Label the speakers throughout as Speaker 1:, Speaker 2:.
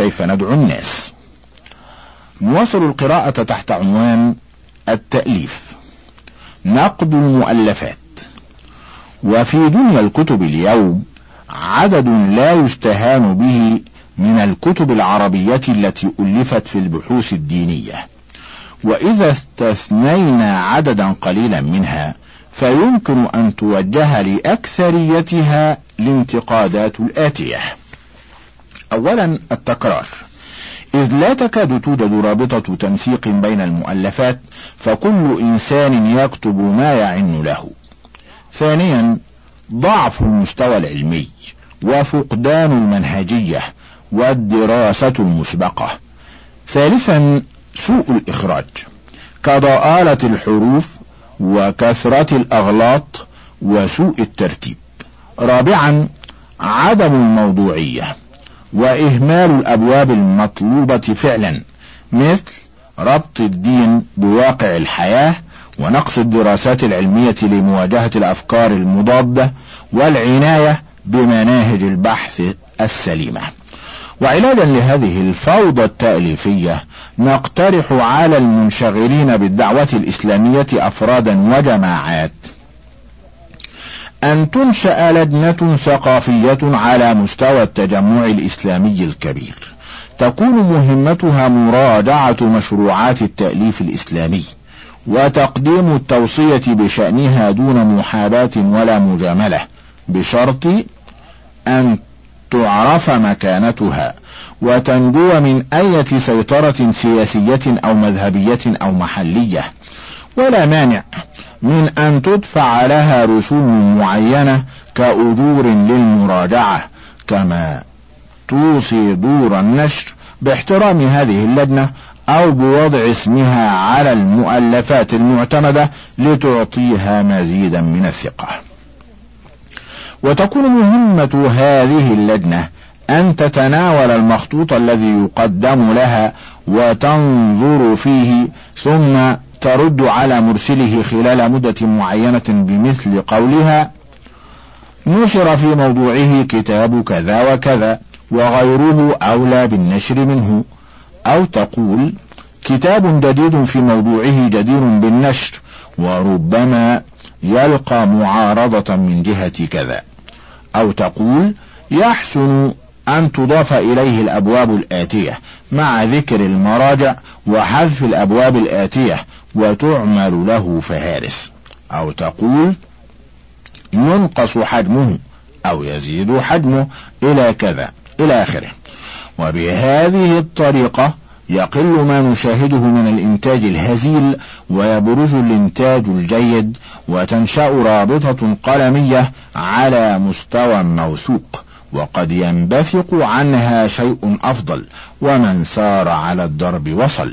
Speaker 1: كيف ندعو الناس. نواصل القراءة تحت عنوان التأليف. نقد المؤلفات. وفي دنيا الكتب اليوم عدد لا يستهان به من الكتب العربية التي ألفت في البحوث الدينية، وإذا استثنينا عددا قليلا منها فيمكن أن توجه لأكثريتها الانتقادات الآتية. أولا، التكرار، إذ لا تكاد توجد رابطة تنسيق بين المؤلفات، فكل إنسان يكتب ما يعن له. ثانيا، ضعف المستوى العلمي وفقدان المنهجية والدراسة المسبقة. ثالثا، سوء الإخراج كضآلة الحروف وكثرة الأغلاط وسوء الترتيب. رابعا، عدم الموضوعية وإهمال الأبواب المطلوبة فعلا، مثل ربط الدين بواقع الحياة ونقص الدراسات العلمية لمواجهة الأفكار المضادة والعناية بمناهج البحث السليمة. وعلاجا لهذه الفوضى التأليفية نقترح على المنشغلين بالدعوة الإسلامية أفرادا وجماعات أن تنشأ لجنة ثقافية على مستوى التجمع الإسلامي الكبير، تكون مهمتها مراجعة مشروعات التأليف الإسلامي وتقديم التوصية بشأنها دون محاباة ولا مجاملة، بشرط أن تعرف مكانتها وتنجو من أي سيطرة سياسية أو مذهبية أو محلية. ولا مانع من أن تدفع لها رسوم معينة كأجور للمراجعة، كما توصي دور النشر باحترام هذه اللجنة أو بوضع اسمها على المؤلفات المعتمدة لتعطيها مزيدا من الثقة. وتكون مهمة هذه اللجنة أن تتناول المخطوط الذي يقدم لها وتنظر فيه، ثم ترد على مرسله خلال مدة معينة بمثل قولها: نشر في موضوعه كتاب كذا وكذا وغيره أولى بالنشر منه، أو تقول: كتاب جديد في موضوعه جدير بالنشر وربما يلقى معارضة من جهة كذا، أو تقول: يحسن أن تضاف إليه الأبواب الآتية مع ذكر المراجع وحذف الأبواب الآتية وتعمل له فهارس، أو تقول: ينقص حجمه أو يزيد حجمه إلى كذا إلى آخره. وبهذه الطريقة يقل ما نشاهده من الإنتاج الهزيل ويبرز الإنتاج الجيد، وتنشأ رابطة قلمية على مستوى موثوق، وقد ينبثق عنها شيء أفضل، ومن سار على الدرب وصل.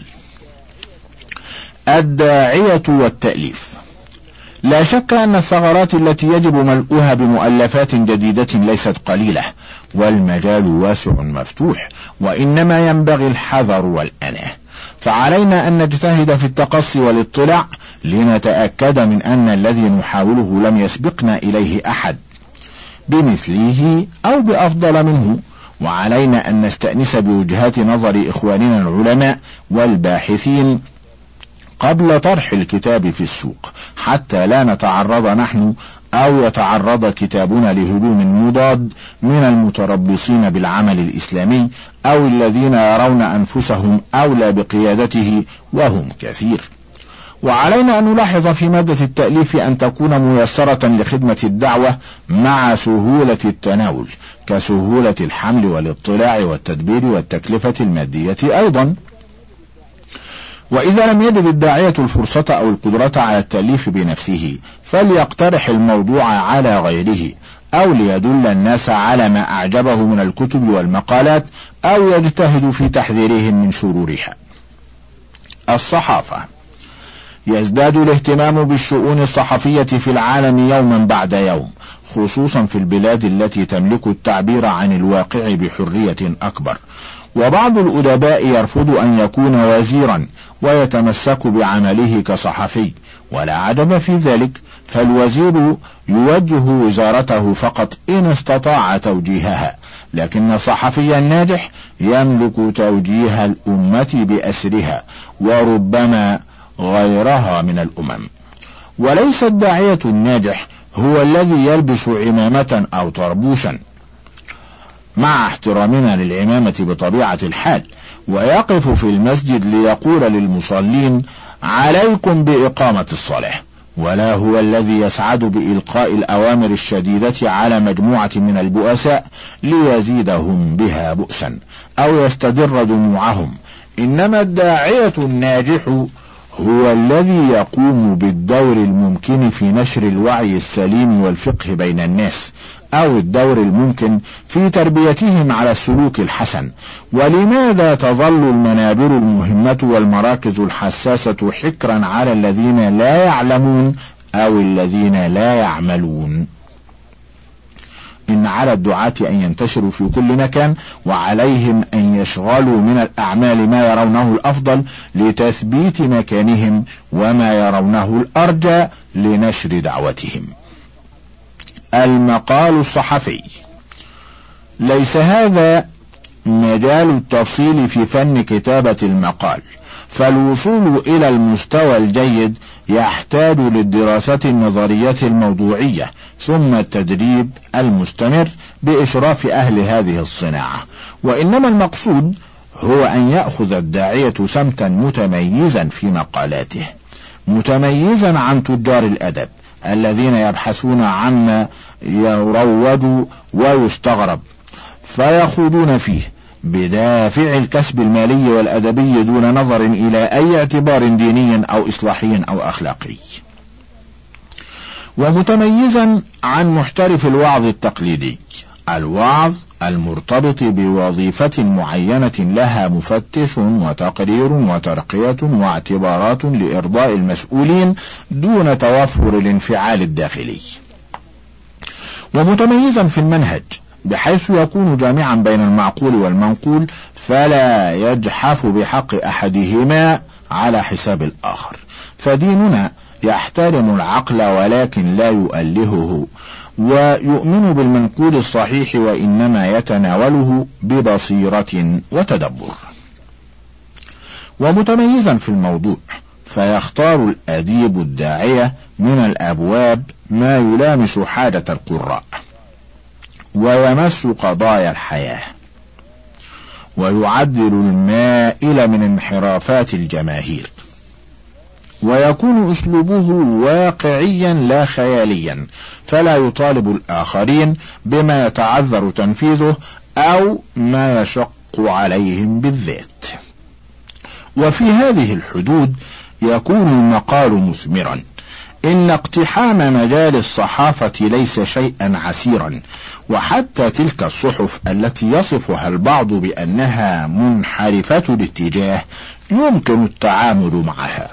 Speaker 1: الداعية والتأليف. لا شك أن الثغرات التي يجب ملؤها بمؤلفات جديدة ليست قليلة، والمجال واسع مفتوح، وإنما ينبغي الحذر والأناه، فعلينا أن نجتهد في التقصي والاطلاع لنتأكد من أن الذي نحاوله لم يسبقنا إليه أحد بمثله أو بأفضل منه، وعلينا أن نستأنس بوجهات نظر إخواننا العلماء والباحثين قبل طرح الكتاب في السوق، حتى لا نتعرض نحن أو يتعرض كتابنا لهجوم مضاد من المتربصين بالعمل الإسلامي أو الذين يرون أنفسهم أولى بقيادته وهم كثير. وعلينا أن نلاحظ في مادة التأليف أن تكون ميسرة لخدمة الدعوة مع سهولة التناول، كسهولة الحمل والاطلاع والتدبير والتكلفة المادية أيضا. وإذا لم يجد الداعية الفرصة أو القدرة على التأليف بنفسه فليقترح الموضوع على غيره، أو ليدل الناس على ما أعجبه من الكتب والمقالات، أو يجتهد في تحذيرهم من شرورها. الصحافة. يزداد الاهتمام بالشؤون الصحفية في العالم يوما بعد يوم، خصوصا في البلاد التي تملك التعبير عن الواقع بحرية أكبر، وبعض الأدباء يرفض أن يكون وزيرا ويتمسك بعمله كصحفي، ولا عجب في ذلك، فالوزير يوجه وزارته فقط إن استطاع توجيهها، لكن الصحفي الناجح يملك توجيه الأمة بأسرها وربما غيرها من الأمم. وليس الداعية الناجح هو الذي يلبس عمامة أو طربوشا، مع احترامنا للعمامة بطبيعة الحال، ويقف في المسجد ليقول للمصلين عليكم بإقامة الصلاة، ولا هو الذي يسعد بإلقاء الأوامر الشديدة على مجموعة من البؤساء ليزيدهم بها بؤسا أو يستدر دموعهم. إنما الداعية الناجح هو الذي يقوم بالدور الممكن في نشر الوعي السليم والفقه بين الناس، أو الدور الممكن في تربيتهم على السلوك الحسن. ولماذا تظل المنابر المهمة والمراكز الحساسة حكرا على الذين لا يعلمون أو الذين لا يعملون؟ إن على الدعاة أن ينتشروا في كل مكان، وعليهم أن يشغلوا من الأعمال ما يرونه الأفضل لتثبيت مكانهم، وما يرونه الأرجى لنشر دعوتهم. المقال الصحفي. ليس هذا مجال التفصيل في فن كتابة المقال، فالوصول إلى المستوى الجيد يحتاج للدراسة النظرية الموضوعية، ثم التدريب المستمر بإشراف أهل هذه الصناعة. وإنما المقصود هو أن يأخذ الداعية سمتا متميزا في مقالاته، متميزا عن تجار الأدب الذين يبحثون عما يروج ويستغرب فيخوضون فيه بدافع الكسب المالي والأدبي دون نظر إلى أي اعتبار ديني أو إصلاحي أو أخلاقي، ومتميزا عن محترف الوعظ التقليدي، الوعظ المرتبط بوظيفة معينة لها مفتش وتقرير وترقية واعتبارات لإرضاء المسؤولين دون توفر الانفعال الداخلي. ومتميزا في المنهج بحيث يكون جامعا بين المعقول والمنقول، فلا يجحف بحق أحدهما على حساب الآخر. فديننا يحترم العقل ولكن لا يؤلهه، ويؤمن بالمنقول الصحيح، وإنما يتناوله ببصيرة وتدبر. ومتميزا في الموضوع، فيختار الأديب الداعية من الأبواب ما يلامس حاجة القراء ويمس قضايا الحياة، ويعدل المائل من انحرافات الجماهير، ويكون أسلوبه واقعيا لا خياليا، فلا يطالب الآخرين بما يتعذر تنفيذه أو ما يشق عليهم بالذات. وفي هذه الحدود يكون المقال مثمرا. إن اقتحام مجال الصحافة ليس شيئا عسيرا، وحتى تلك الصحف التي يصفها البعض بأنها منحرفة الاتجاه يمكن التعامل معها،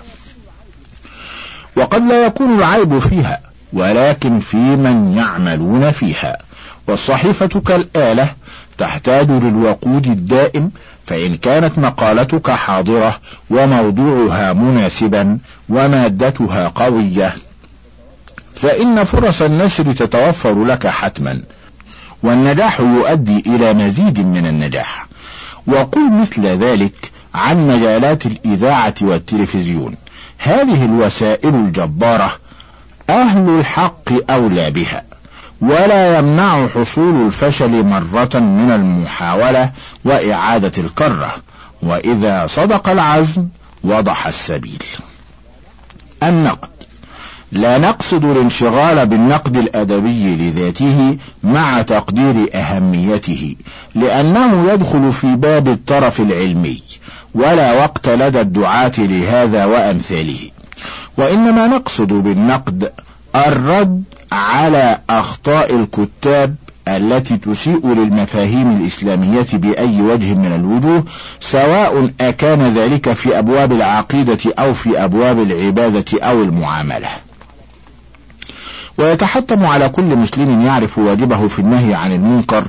Speaker 1: وقد لا يكون العيب فيها ولكن في من يعملون فيها. والصحيفة كالآلة تحتاج للوقود الدائم، فإن كانت مقالتك حاضرة وموضوعها مناسبا ومادتها قوية فإن فرص النشر تتوفر لك حتما، والنجاح يؤدي إلى مزيد من النجاح. وقل مثل ذلك عن مجالات الإذاعة والتلفزيون. هذه الوسائل الجبارة أهل الحق أولى بها، ولا يمنع حصول الفشل مرة من المحاولة وإعادة الكرة، وإذا صدق العزم وضح السبيل. النقد. لا نقصد الانشغال بالنقد الأدبي لذاته مع تقدير أهميته، لأنه يدخل في باب الترف العلمي، ولا وقت لدى الدعاة لهذا وأمثاله. وإنما نقصد بالنقد الرد على أخطاء الكتاب التي تسيء للمفاهيم الإسلامية بأي وجه من الوجوه، سواء أكان ذلك في أبواب العقيدة أو في أبواب العبادة أو المعاملة. ويتحتم على كل مسلم يعرف واجبه في النهي عن المنكر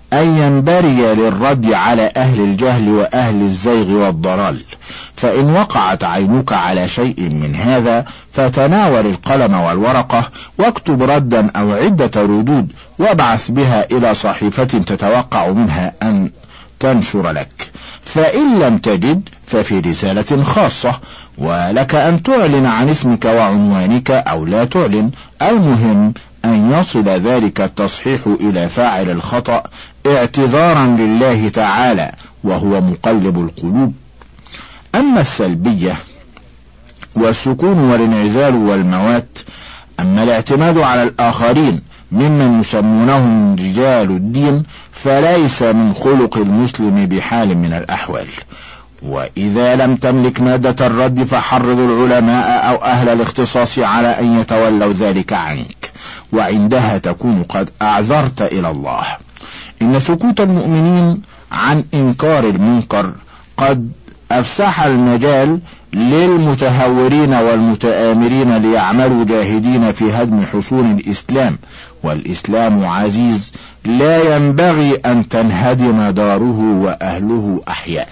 Speaker 1: أن ينبري للرد على أهل الجهل وأهل الزيغ والضلال، فإن وقعت عينك على شيء من هذا فتناول القلم والورقة واكتب ردا أو عدة ردود وابعث بها إلى صحيفة تتوقع منها أن تنشر لك، فإن لم تجد ففي رسالة خاصة، ولك أن تعلن عن اسمك وعنوانك أو لا تعلن، المهم أن يصل ذلك التصحيح إلى فاعل الخطأ اعتذارا لله تعالى وهو مقلب القلوب. أما السلبية والسكون والانعزال والموات، أما الاعتماد على الآخرين ممن يسمونهم رجال الدين فليس من خلق المسلم بحال من الأحوال. وإذا لم تملك مادة الرد فحرض العلماء أو أهل الاختصاص على أن يتولوا ذلك عنك، وعندها تكون قد أعذرت إلى الله. إن سكوت المؤمنين عن إنكار المنكر قد أفسح المجال للمتهورين والمتآمرين ليعملوا جاهدين في هدم حصون الإسلام، والإسلام عزيز لا ينبغي أن تنهدم داره وأهله أحياء.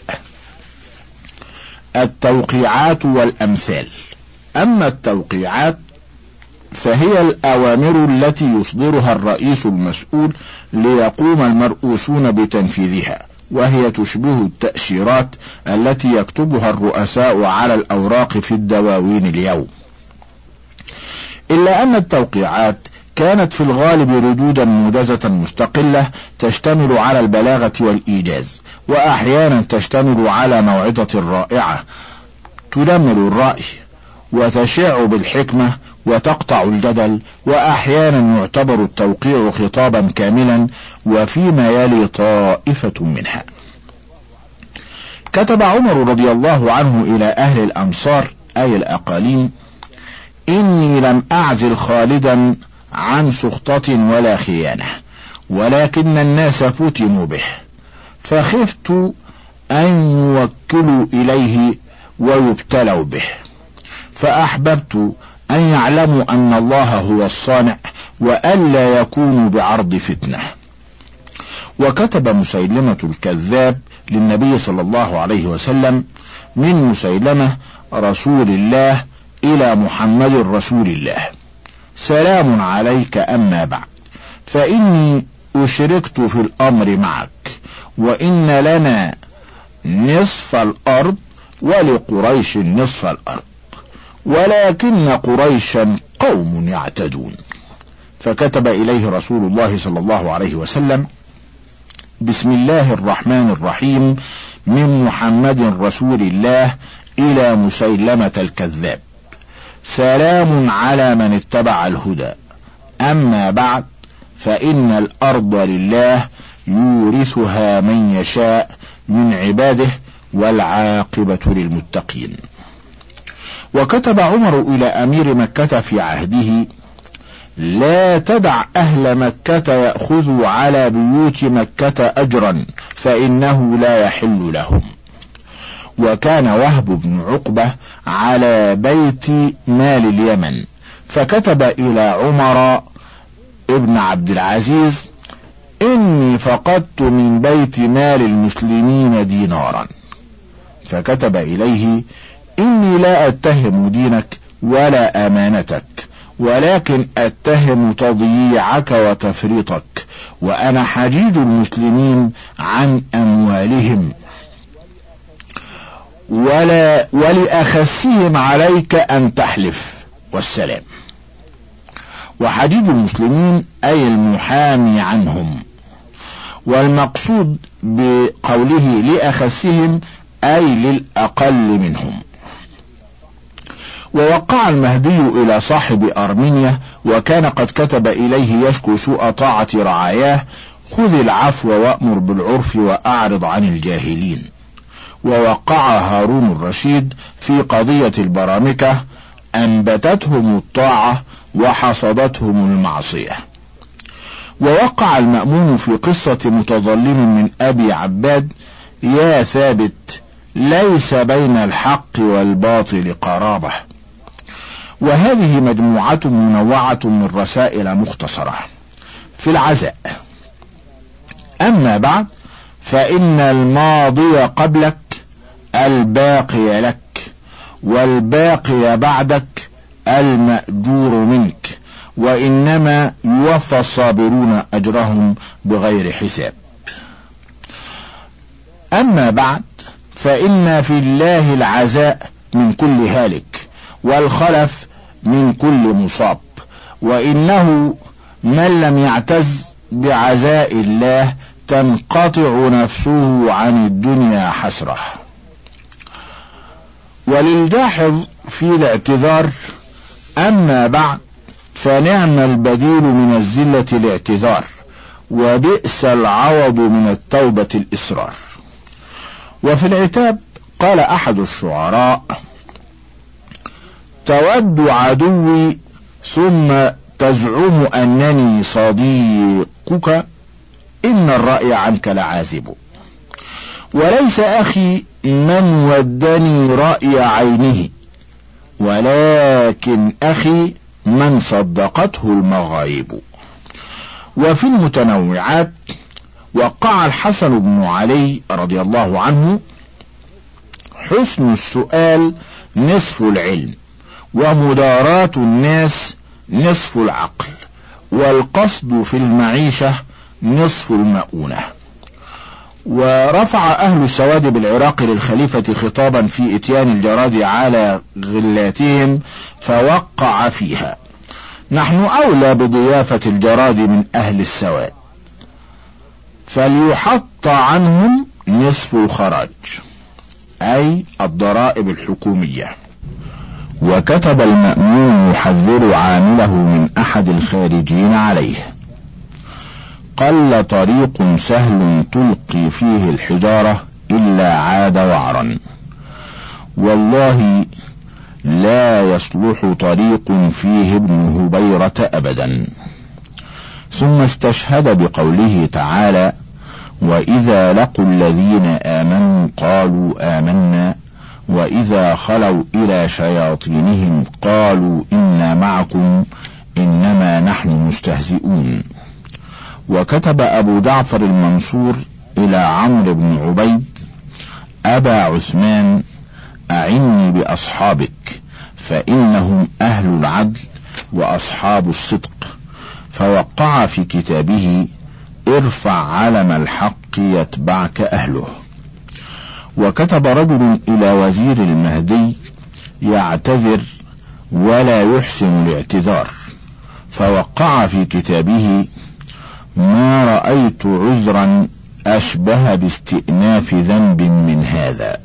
Speaker 1: التوقيعات والأمثال. أما التوقيعات فهي الأوامر التي يصدرها الرئيس المسؤول ليقوم المرؤوسون بتنفيذها، وهي تشبه التأشيرات التي يكتبها الرؤساء على الأوراق في الدواوين اليوم، إلا أن التوقيعات كانت في الغالب ردودا موجزة مستقلة تشتمل على البلاغة والإيجاز، وأحيانا تشتمل على موعظة رائعة تدمر الرأي وتشع بالحكمة وتقطع الجدل، وأحيانا يعتبر التوقيع خطابا كاملا، وفيما يلي طائفة منها. كتب عمر رضي الله عنه إلى أهل الأمصار أي الأقاليم: إني لم أعزل خالدا عن سخطة ولا خيانة، ولكن الناس فتنوا به، فخفت أن يوكلوا إليه ويبتلوا به، فأحببت أن يعلموا أن الله هو الصانع وألا يكونوا بعرض فتنة. وكتب مسيلمة الكذاب للنبي صلى الله عليه وسلم: من مسيلمة رسول الله إلى محمد رسول الله، سلام عليك، أما بعد، فإني أشركت في الأمر معك، وإن لنا نصف الأرض ولقريش نصف الأرض، ولكن قريشا قوم يعتدون. فكتب إليه رسول الله صلى الله عليه وسلم: بسم الله الرحمن الرحيم، من محمد رسول الله إلى مسيلمة الكذاب، سلام على من اتبع الهدى، أما بعد، فإن الأرض لله يورثها من يشاء من عباده، والعاقبة للمتقين. وكتب عمر إلى أمير مكة في عهده: لا تدع أهل مكة يأخذوا على بيوت مكة أجرا، فإنه لا يحل لهم. وكان وهب بن عقبة على بيت مال اليمن، فكتب إلى عمر ابن عبد العزيز: إني فقدت من بيت مال المسلمين دينارا، فكتب إليه: إني لا أتهم دينك ولا أمانتك، ولكن أتهم تضييعك وتفريطك، وأنا حجيج المسلمين عن أموالهم، ولأخسهم عليك أن تحلف، والسلام. وحجيج المسلمين أي المحامي عنهم، والمقصود بقوله لأخسهم أي للأقل منهم. ووقع المهدي إلى صاحب أرمينيا، وكان قد كتب إليه يشكو سوء طاعة رعاياه: خذ العفو وأمر بالعرف وأعرض عن الجاهلين. ووقع هارون الرشيد في قضية البرامكة: أنبتتهم الطاعة وحصدتهم المعصية. ووقع المأمون في قصة متظلم من أبي عباد: يا ثابت، ليس بين الحق والباطل قرابة. وهذه مجموعة منوعة من رسائل مختصرة. في العزاء. أما بعد، فإن الماضي قبلك الباقي لك، والباقي بعدك المأجور منك، وإنما يوفى الصابرون أجرهم بغير حساب. أما بعد، فإن في الله العزاء من كل هالك، والخلف من كل مصاب، وإنه من لم يعتز بعزاء الله تنقطع نفسه عن الدنيا حسرة. وللجاحظ في الاعتذار: أما بعد، فنعم البديل من الزلة الاعتذار، وبئس العوض من التوبة الإصرار. وفي العتاب قال أحد الشعراء: تود عدوي ثم تزعم أنني صديقك، إن الرأي عنك لعازب. وليس أخي من ودني رأي عينه، ولكن أخي من صدقته المغايب. وفي المتنوعات: وقع الحسن بن علي رضي الله عنه: حسن السؤال نصف العلم، ومداراة الناس نصف العقل، والقصد في المعيشة نصف المؤونة. ورفع أهل السواد بالعراق للخليفة خطابا في إتيان الجراد على غلاتهم فوقع فيها: نحن أولى بضيافة الجراد من أهل السواد، فليحط عنهم نصف الخراج، أي الضرائب الحكومية. وكتب المأمون يحذر عامله من أحد الخارجين عليه: قل طريق سهل تلقي فيه الحجارة إلا عاد وعرا، والله لا يصلح طريق فيه ابن هبيرة أبدا. ثم استشهد بقوله تعالى: وإذا لقوا الذين آمنوا قالوا آمنا، وإذا خلوا إلى شياطينهم قالوا إنا معكم إنما نحن مستهزئون. وكتب أبو جعفر المنصور إلى عمرو بن عبيد: أبا عثمان، أعني بأصحابك، فإنهم أهل العدل وأصحاب الصدق. فوقع في كتابه: ارفع علم الحق يتبعك أهله. وكتب رجل إلى وزير المهدي يعتذر ولا يحسن الاعتذار، فوقع في كتابه: ما رأيت عذرا أشبه باستئناف ذنب من هذا.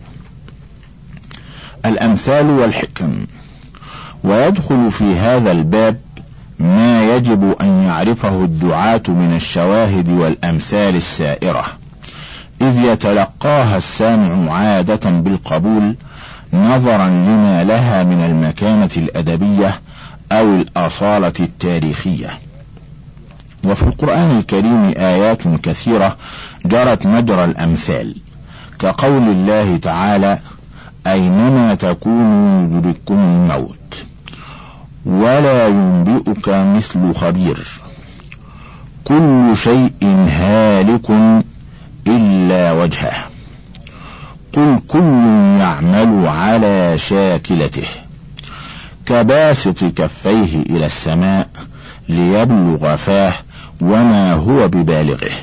Speaker 1: الأمثال والحكم. ويدخل في هذا الباب ما يجب أن يعرفه الدعاة من الشواهد والأمثال السائرة، إذ يتلقاها السامع عادة بالقبول نظرا لما لها من المكانة الأدبية أو الأصالة التاريخية. وفي القرآن الكريم آيات كثيرة جرت مجرى الأمثال، كقول الله تعالى: أينما تكونوا يدرككم الموت، ولا ينبئك مثل خبير، كل شيء هالك إلا وجهه، قل كل يعمل على شاكلته، كباسط كفيه إلى السماء ليبلغ فاه وما هو ببالغه،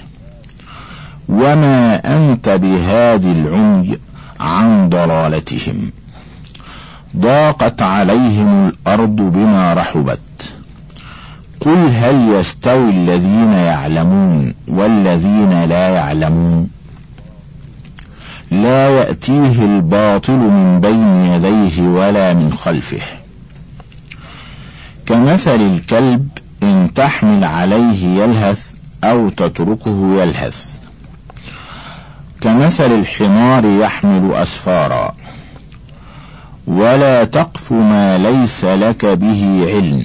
Speaker 1: وما أنت بهاد العمي عن ضلالتهم، ضاقت عليهم الأرض بما رحبت، قل هل يستوي الذين يعلمون والذين لا يعلمون، لا يأتيه الباطل من بين يديه ولا من خلفه، كمثل الكلب إن تحمل عليه يلهث أو تتركه يلهث، كمثل الحمار يحمل أسفارا، ولا تقف ما ليس لك به علم،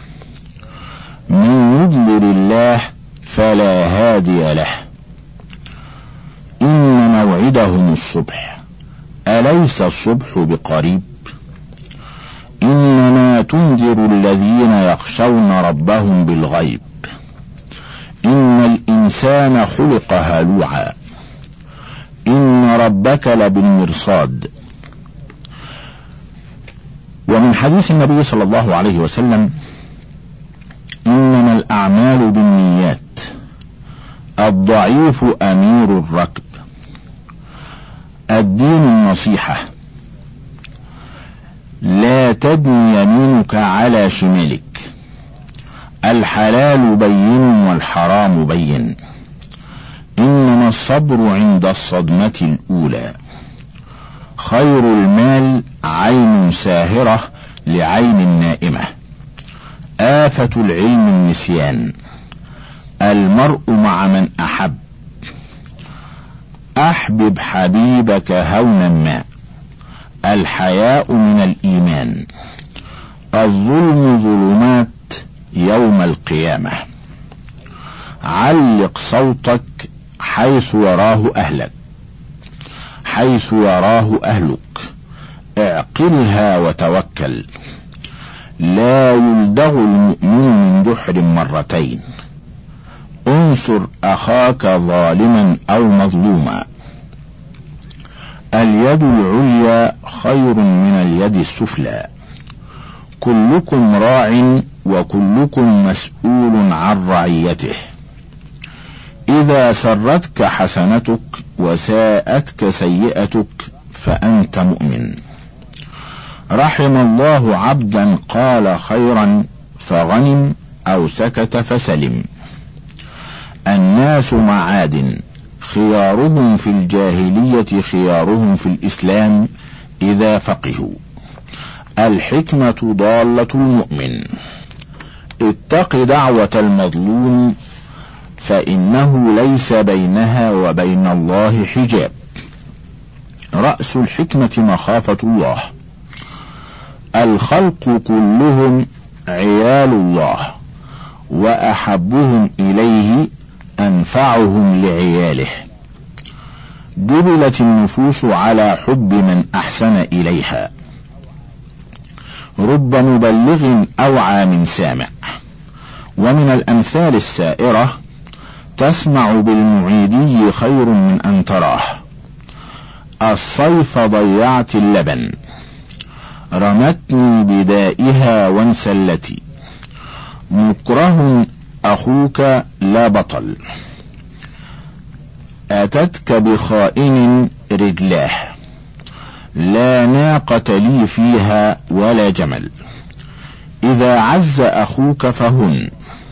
Speaker 1: من يضلل الله فلا هادي له، إن موعدهم الصبح، أليس الصبح بقريب، إنما تنذر الذين يخشون ربهم بالغيب، إن الإنسان الإنسان خلق هلوعا إن ربك لبالمرصاد. ومن حديث النبي صلى الله عليه وسلم: إنما الأعمال بالنيات، الضعيف أمير الركب. الدين النصيحة، لا تدن يمينك على شمالك. الحلال بين والحرام بين، إنما الصبر عند الصدمة الأولى. خير المال عين ساهرة لعين نائمة. آفة العلم النسيان. المرء مع من أحب. أحبب حبيبك هونا ما. الحياء من الإيمان. الظلم ظلمات يوم القيامة. علق صوتك حيث يراه أهلك، حيث يراه أهلك. اعقلها وتوكل. لا يلدغ المؤمن من جحر مرتين. انصر أخاك ظالما أو مظلوما. اليد العليا خير من اليد السفلى. كلكم راع وكلكم مسؤول عن رعيته. إذا سرتك حسنتك وساءتك سيئتك فأنت مؤمن. رحم الله عبدا قال خيرا فغنم أو سكت فسلم. الناس معادن، خيارهم في الجاهلية خيارهم في الإسلام إذا فقهوا. الحكمة ضالة المؤمن. اتق دعوة المظلوم فإنه ليس بينها وبين الله حجاب. رأس الحكمة مخافة الله. الخلق كلهم عيال الله، وأحبهم إليه أنفعهم لعياله. جبلت النفوس على حب من أحسن إليها. رب مبلغ أوعى من سامع. ومن الأمثال السائرة: تسمع بالمعيدي خير من أن تراه. الصيف ضيعت اللبن. رمتني بدائها وانسلتي. مكره أخوك لا بطل. أتتك بخائن رجلاه. لا ناقة لي فيها ولا جمل. إذا عز أخوك فهن.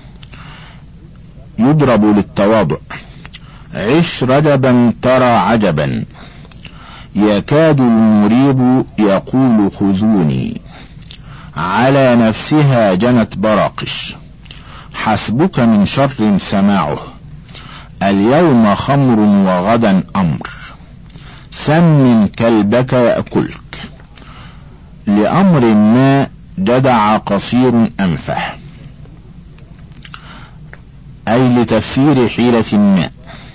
Speaker 1: يضرب للتواضع. عش رجبا ترى عجبا. يكاد المريب يقول خذوني. على نفسها جنت براقش. حسبك من شر سماعه. اليوم خمر وغدا أمر. سمن كلبك يأكلك. لأمر ما جدع قصير أنفه، أي لتفسير حيلة ما.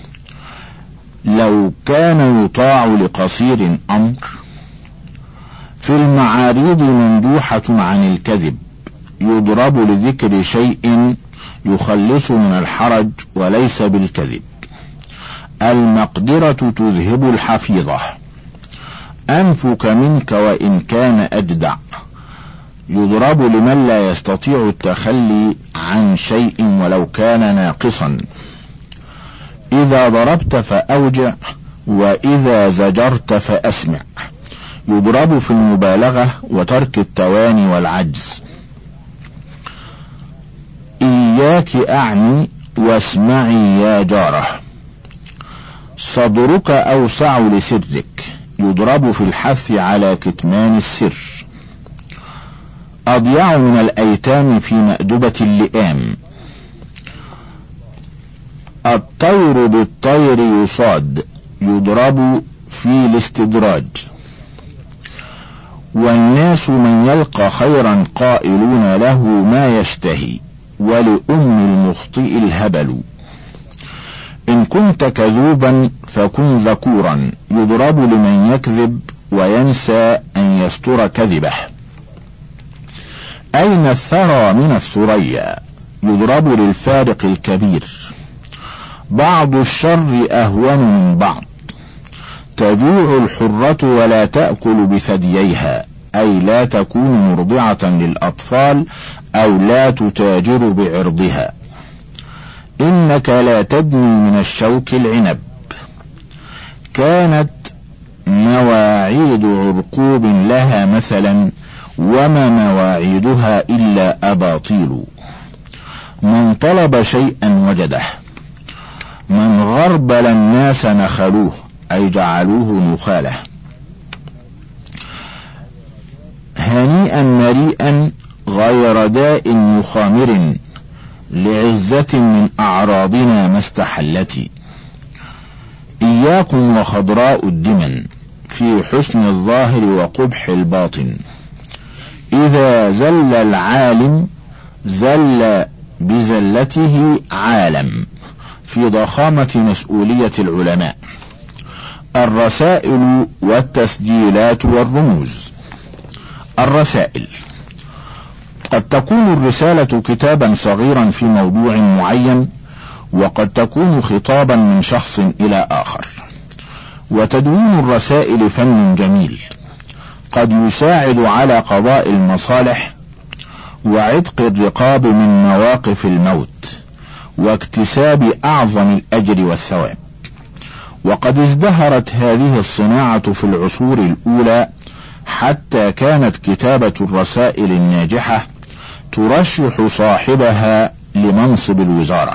Speaker 1: لو كان يطاع لقصير أمر. في المعاريض مندوحة عن الكذب. يضرب لذكر شيء يخلص من الحرج وليس بالكذب. المقدرة تذهب الحفيظة. أنفك منك وإن كان أجدع. يضرب لمن لا يستطيع التخلي عن شيء ولو كان ناقصا. إذا ضربت فأوجع وإذا زجرت فأسمع. يضرب في المبالغة وترك التواني والعجز. إياك أعني واسمعي يا جارة. صدرك أوسع لسرك. يضرب في الحث على كتمان السر. أضيع من الأيتام في مأدبة اللئام. الطير بالطير يصاد. يضرب في الاستدراج. والناس من يلقى خيرا قائلون له ما يشتهي. ولأم المخطئ الهبل. إن كنت كذوبا فكن ذكورا. يضرب لمن يكذب وينسى أن يستر كذبه. أين الثرى من الثريا. يضرب للفارق الكبير. بعض الشر أهون من بعض. تجوع الحرة ولا تأكل بثدييها، أي لا تكون مرضعة للأطفال أو لا تتاجر بعرضها. إنك لا تدني من الشوك العنب. كانت مواعيد عرقوب لها مثلا، وما مواعيدها إلا أباطيل. من طلب شيئا وجده، من غربل الناس نخلوه، أي جعلوه نخاله. هنيئا مريئا غير داء مخامر، لعزة من أعراضنا ما استحلت. إياكم وخضراء الدمن، في حسن الظاهر وقبح الباطن. إذا زل العالم زل بزلته عالم، في ضخامة مسؤولية العلماء. الرسائل والتسجيلات والرموز. الرسائل: قد تكون الرسالة كتابا صغيرا في موضوع معين، وقد تكون خطابا من شخص إلى آخر. وتدوين الرسائل فن جميل، قد يساعد على قضاء المصالح وعتق الرقاب من مواقف الموت، واكتساب أعظم الأجر والثواب. وقد ازدهرت هذه الصناعة في العصور الأولى، حتى كانت كتابة الرسائل الناجحة ترشح صاحبها لمنصب الوزارة.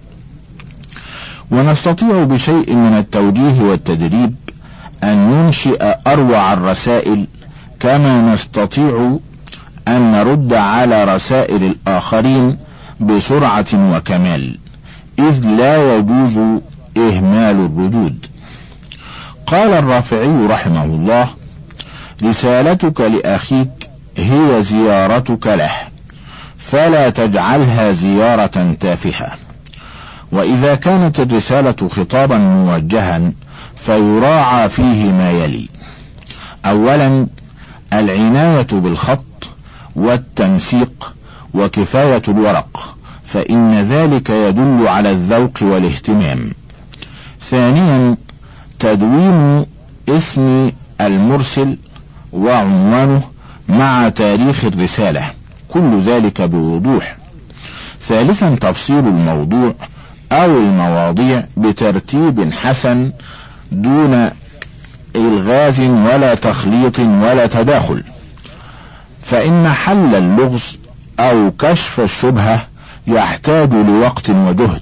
Speaker 1: ونستطيع بشيء من التوجيه والتدريب أن ننشئ أروع الرسائل، كما نستطيع أن نرد على رسائل الآخرين بسرعة وكمال، إذ لا يجوز إهمال الردود. قال الرافعي رحمه الله: رسالتك لأخيك هي زيارتك له، فلا تجعلها زيارة تافهة. وإذا كانت الرسالة خطابا موجها فيراعى فيه ما يلي: أولا، العناية بالخط والتنسيق وكفاية الورق، فإن ذلك يدل على الذوق والاهتمام. ثانيا، تدوين اسم المرسل وعنوانه مع تاريخ الرسالة، كل ذلك بوضوح. ثالثا، تفصيل الموضوع أو المواضيع بترتيب حسن، دون إلغاز ولا تخليط ولا تداخل، فإن حل اللغز أو كشف الشبهة يحتاج لوقت وجهد.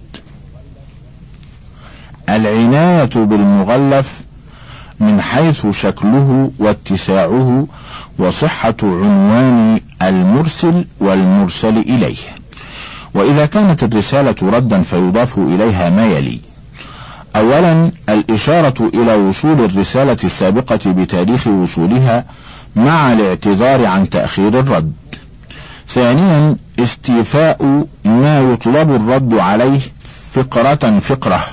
Speaker 1: العناية بالمغلف من حيث شكله واتساعه وصحة عنوان المرسل والمرسل إليه. وإذا كانت الرسالة ردا فيضاف إليها ما يلي: أولا، الإشارة إلى وصول الرسالة السابقة بتاريخ وصولها مع الاعتذار عن تأخير الرد. ثانيا، استيفاء ما يطلب الرد عليه فقرة فقرة،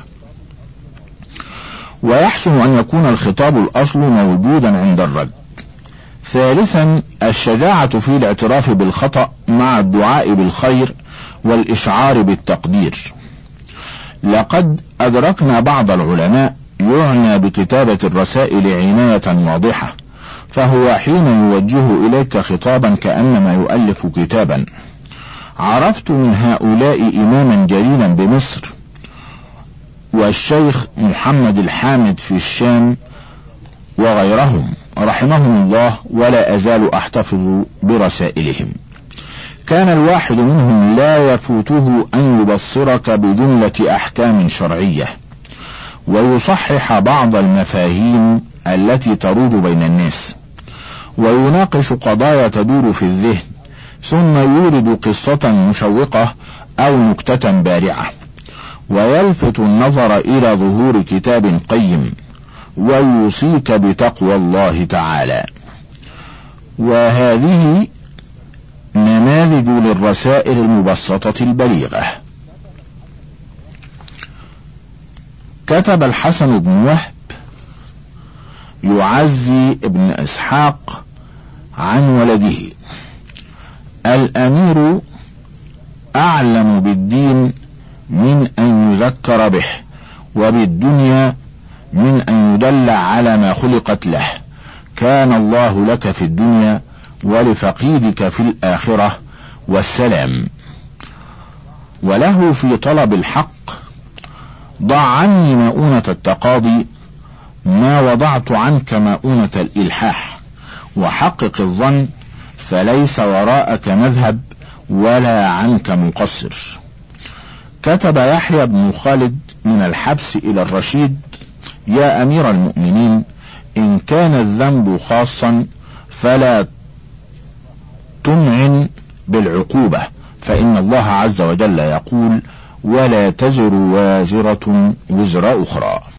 Speaker 1: ويحسن أن يكون الخطاب الأصل موجودا عند الرد. ثالثا، الشجاعة في الاعتراف بالخطأ مع الدعاء بالخير والإشعار بالتقدير. لقد أدركنا بعض العلماء يعنى بكتابة الرسائل عناية واضحة، فهو حين يوجه إليك خطابا كأنما يؤلف كتابا. عرفت من هؤلاء إماما جليلا بمصر، والشيخ محمد الحامد في الشام، وغيرهم رحمهم الله، ولا أزال أحتفظ برسائلهم. كان الواحد منهم لا يفوته أن يبصرك بجملة أحكام شرعية، ويصحح بعض المفاهيم التي تروج بين الناس، ويناقش قضايا تدور في الذهن، ثم يورد قصة مشوقة أو نكتة بارعة، ويلفت النظر إلى ظهور كتاب قيم، ويوصيك بتقوى الله تعالى. وهذه نماذج للرسائل المبسطة البليغة. كتب الحسن بن وهب يعزي ابن إسحاق عن ولده: الأمير أعلم بالدين من أن يذكر به، وبالدنيا من أن يدل على ما خلقت له. كان الله لك في الدنيا ولفقيدك في الآخرة، والسلام. وله في طلب الحق: ضع عني مؤونة التقاضي ما وضعت عنك مؤونة الإلحاح، وحقق الظن فليس وراءك مذهب ولا عنك مقصر. كتب يحيى بن خالد من الحبس إلى الرشيد: يا أمير المؤمنين، إن كان الذنب خاصا فلا تمعن بالعقوبة، فإن الله عز وجل يقول: ولا تزر وازرة وزر أخرى.